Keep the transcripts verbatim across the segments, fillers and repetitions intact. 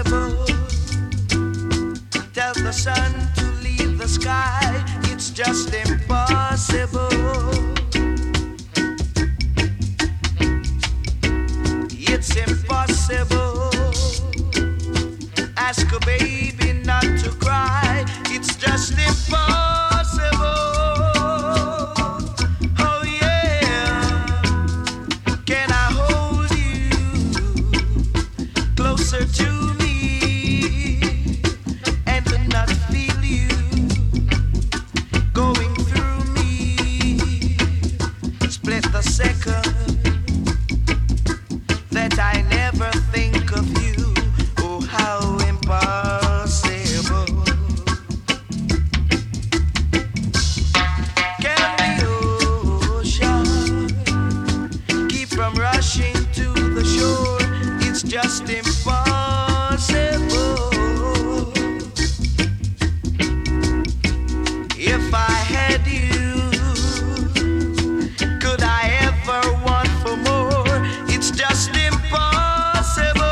impossible. Tell the sun to leave the sky, it's just impossible. It's impossible. Ask a baby not to cry, it's just impossible. Oh yeah, can I hold you closer to me and not feel you going through me? Split the second that I never think of you. Oh, how impossible. Can the ocean keep from rushing to the shore? It's just impossible. If I had you, could I ever want for more? It's just impossible.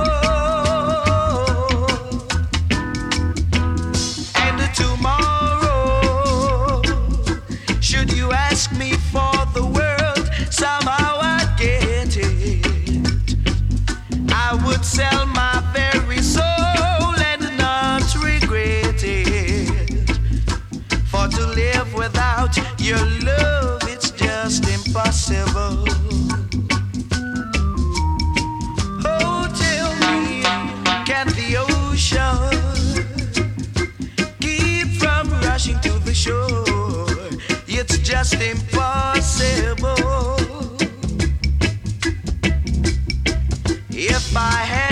And tomorrow, should you ask me for the world, somehow I'd get it. I would sell my very soul and not regret it. For to live without your love, it's just impossible. Oh, tell me, can the ocean keep from rushing to the shore? It's just impossible. If I had